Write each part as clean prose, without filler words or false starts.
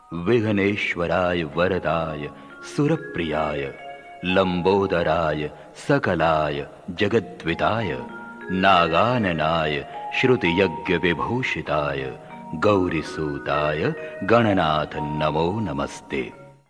विघ्नेश्वराय वरदाय सुरप्रियाय लंबोदराय सकलाय जगद्विताय नागाननाय श्रुतियज्ञविभूषिताय गौरीसूताय गणनाथ नमो नमस्ते।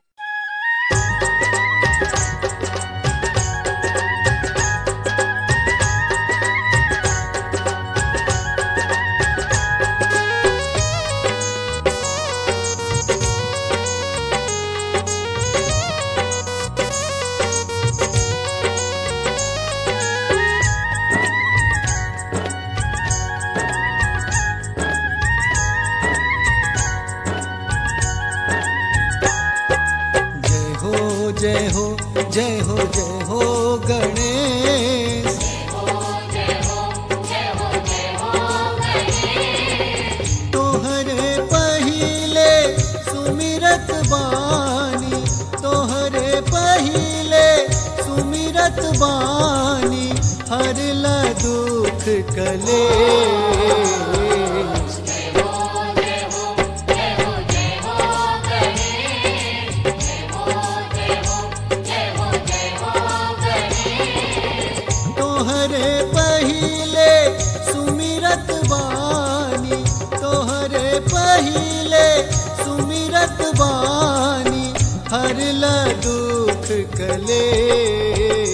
जय हो जय हो जय हो गणेश, जय हो जय हो जय हो गणेश। तोहरे पहिले सुमिरत बानी, तोहरे पहिले सुमिरत बानी, हरला दुख कलेश। तोहरे पहिले सुमिरत बानी, तोहरे पहिले सुमिरत बानी, हरला दुख कलेश।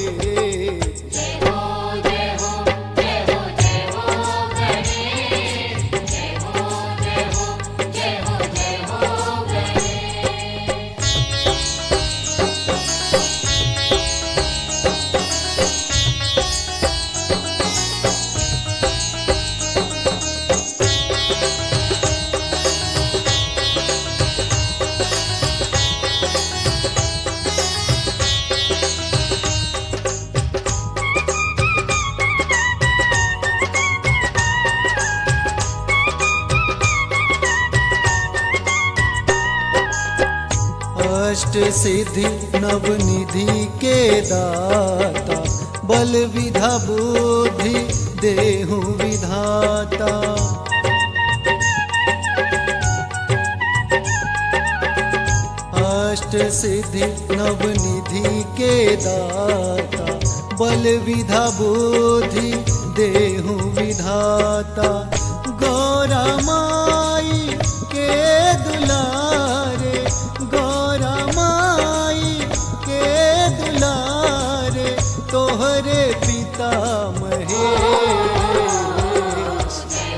अष्ट सिद्धि नवनिधि के दाता, बल विधा बुद्धि देहु विधाता। अष्ट सिद्धि नवनिधि के दाता, बल विधा बुद्धि देहु विधाता। गौरा माई के दुलारे, गौरा माई के दुलारे, तोहरे पिता महेश।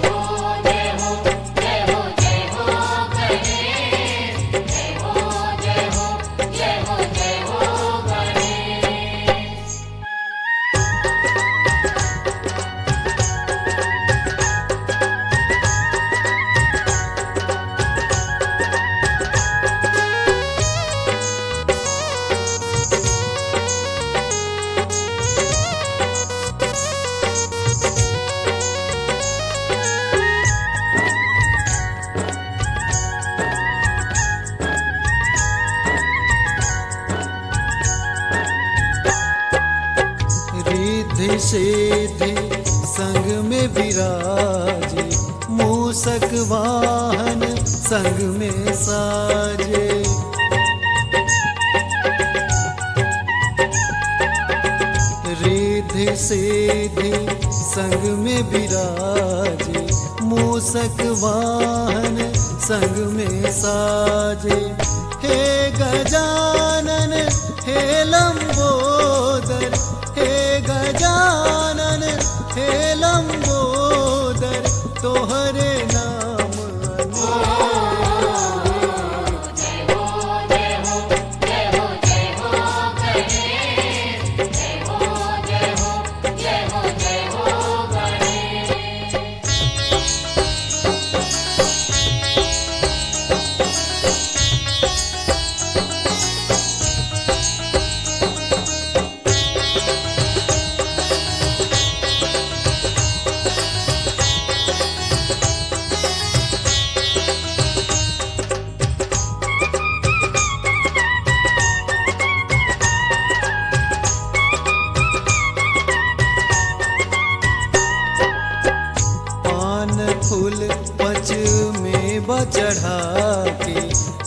रिद्धि सिद्धि संग में विराजे, मूषक वाहन संग में साजे। रिद्धि सिद्धि संग में विराजे, मूषक वाहन संग में साजे। हे गजानन हे लंबोदर, हे गजानन हे लंबोदर, तोहरे नाम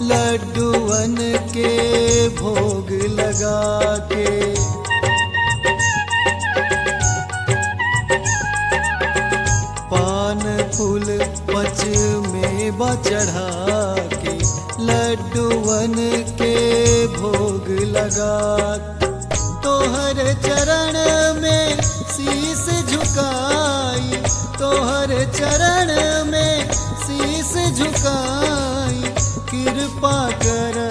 लड्डूवन के भोग लगा के। पान फूल पच में चढ़ा के लड्डूवन के भोग लगा। तोहर चरण में शीस झुकाई, तोहर चरण में शीस झुकाई, कृपा कर